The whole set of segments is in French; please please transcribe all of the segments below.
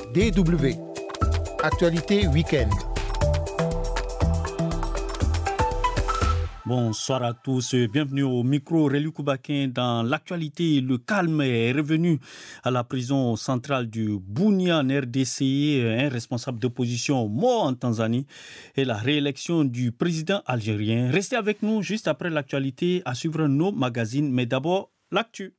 DW. Actualité week-end. Bonsoir à tous, bienvenue au micro Réli Koubakin. Dans l'actualité, le calme est revenu à la prison centrale du Bunia en RDC. Un responsable d'opposition mort en Tanzanie et la réélection du président algérien. Restez avec nous juste après l'actualité à suivre nos magazines, mais d'abord l'actu.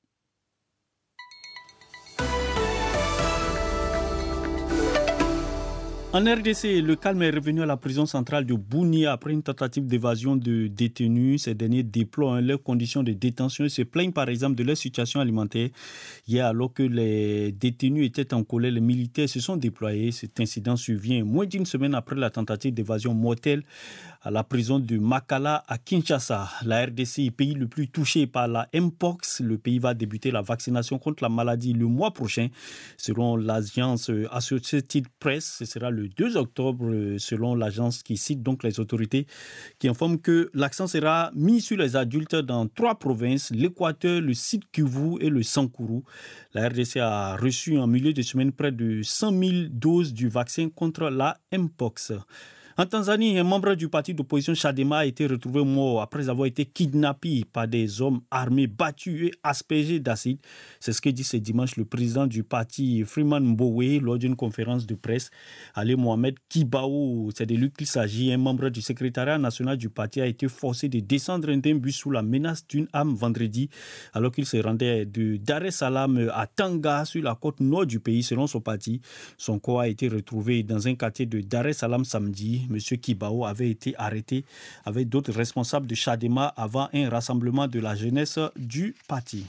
En RDC, le calme est revenu à la prison centrale de Bunia après une tentative d'évasion de détenus. Ces derniers déploient leurs conditions de détention et se plaignent par exemple de leur situation alimentaire. Hier, alors que les détenus étaient en colère, les militaires se sont déployés. Cet incident survient moins d'une semaine après la tentative d'évasion mortelle à la prison de Makala à Kinshasa. La RDC, pays le plus touché par la Mpox, le pays va débuter la vaccination contre la maladie le mois prochain. Selon l'agence Associated Press, ce sera le 2 octobre, selon l'agence qui cite donc les autorités, qui informe que l'accent sera mis sur les adultes dans 3 provinces, l'Équateur, le Sud Kivu et le Sankuru. La RDC a reçu en milieu de semaine près de 100 000 doses du vaccin contre la Mpox. En Tanzanie, un membre du parti d'opposition Chadema a été retrouvé mort après avoir été kidnappé par des hommes armés, battus et aspergés d'acide. C'est ce que dit ce dimanche le président du parti Freeman Mbowe lors d'une conférence de presse. Ali Mohamed Kibao, c'est de lui qu'il s'agit. Un membre du secrétariat national du parti a été forcé de descendre d'un bus sous la menace d'une arme vendredi alors qu'il se rendait de Dar es Salaam à Tanga sur la côte nord du pays selon son parti. Son corps a été retrouvé dans un quartier de Dar es Salaam samedi. M. Kibao avait été arrêté avec d'autres responsables de Chadema avant un rassemblement de la jeunesse du parti.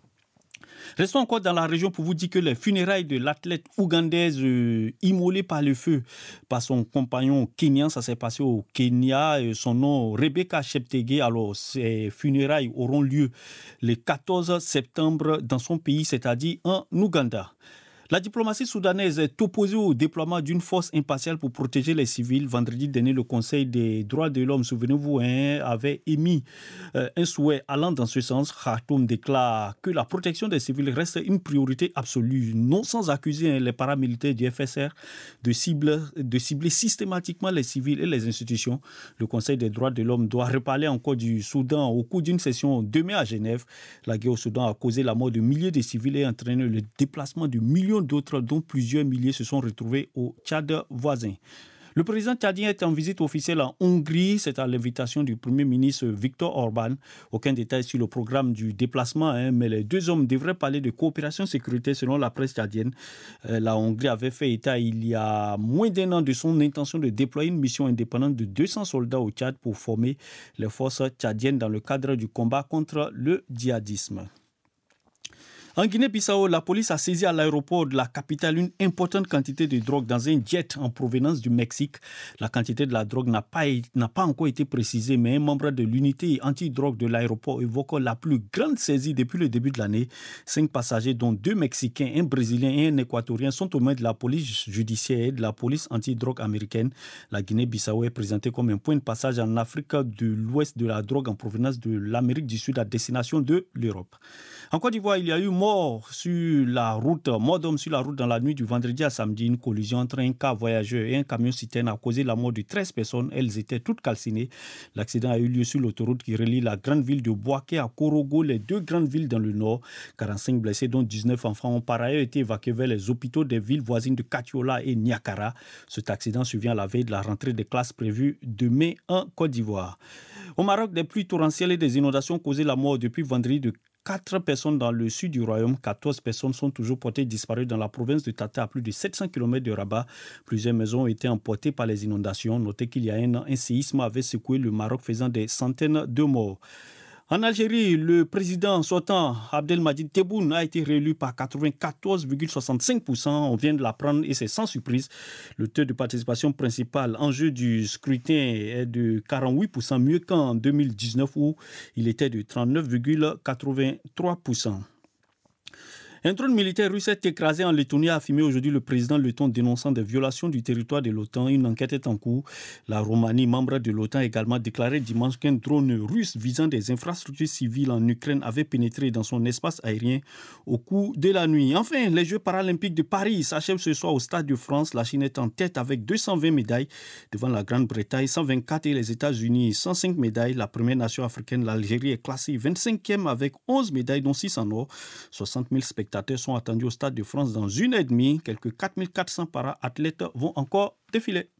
Restons encore dans la région pour vous dire que les funérailles de l'athlète ougandaise immolée par le feu par son compagnon kenyan, ça s'est passé au Kenya. Son nom, Rebecca Cheptegei. Alors, ces funérailles auront lieu le 14 septembre dans son pays, c'est-à-dire en Ouganda. La diplomatie soudanaise est opposée au déploiement d'une force impartiale pour protéger les civils. Vendredi dernier, le Conseil des droits de l'homme, souvenez-vous, avait émis un souhait allant dans ce sens. Khartoum déclare que la protection des civils reste une priorité absolue, non sans accuser les paramilitaires du FSR de cibler systématiquement les civils et les institutions. Le Conseil des droits de l'homme doit reparler encore du Soudan au cours d'une session demain à Genève. La guerre au Soudan a causé la mort de milliers de civils et entraîné le déplacement de millions d'autres, dont plusieurs milliers se sont retrouvés au Tchad voisin. Le président tchadien est en visite officielle en Hongrie. C'est à l'invitation du Premier ministre Viktor Orban. Aucun détail sur le programme du déplacement, mais les deux hommes devraient parler de coopération sécuritaire selon la presse tchadienne. La Hongrie avait fait état il y a moins d'un an de son intention de déployer une mission indépendante de 200 soldats au Tchad pour former les forces tchadiennes dans le cadre du combat contre le djihadisme. En Guinée-Bissau, la police a saisi à l'aéroport de la capitale une importante quantité de drogue dans un jet en provenance du Mexique. La quantité de la drogue n'a pas encore été précisée, mais un membre de l'unité anti-drogue de l'aéroport évoque la plus grande saisie depuis le début de l'année. 5 passagers, dont 2 Mexicains, un Brésilien et un Équatorien, sont aux mains de la police judiciaire et de la police anti-drogue américaine. La Guinée-Bissau est présentée comme un point de passage en Afrique de l'Ouest de la drogue en provenance de l'Amérique du Sud à destination de l'Europe. En Côte d'Ivoire, il y a eu mort d'hommes sur la route dans la nuit du vendredi à samedi. Une collision entre un car voyageur et un camion-citerne a causé la mort de 13 personnes. Elles étaient toutes calcinées. L'accident a eu lieu sur l'autoroute qui relie la grande ville de Bouaké à Korogo, les deux grandes villes dans le nord. 45 blessés, dont 19 enfants, ont par ailleurs été évacués vers les hôpitaux des villes voisines de Katiola et Niakara. Cet accident survient à la veille de la rentrée des classes prévue demain en Côte d'Ivoire. Au Maroc, des pluies torrentielles et des inondations ont causé la mort depuis vendredi de 4 personnes dans le sud du royaume. 14 personnes sont toujours portées disparues dans la province de Tata, à plus de 700 km de Rabat. Plusieurs maisons ont été emportées par les inondations. Notez qu'il y a un an, un séisme avait secoué le Maroc, faisant des centaines de morts. En Algérie, le président sortant Abdelmadjid Tebboune a été réélu par 94,65%. On vient de l'apprendre et c'est sans surprise. Le taux de participation principal en jeu du scrutin est de 48%, mieux qu'en 2019 où il était de 39,83%. Un drone militaire russe est écrasé en Lettonie, a affirmé aujourd'hui le président letton, dénonçant des violations du territoire de l'OTAN. Une enquête est en cours. La Roumanie, membre de l'OTAN, a également déclaré dimanche qu'un drone russe visant des infrastructures civiles en Ukraine avait pénétré dans son espace aérien au cours de la nuit. Enfin, les Jeux paralympiques de Paris s'achèvent ce soir au Stade de France. La Chine est en tête avec 220 médailles devant la Grande-Bretagne, 124 et les États-Unis, 105 médailles. La première nation africaine, l'Algérie, est classée 25e avec 11 médailles, dont 6 en or. 60 000 spectateurs sont attendus au Stade de France dans une heure et demie. Quelques 4 400 para-athlètes vont encore défiler.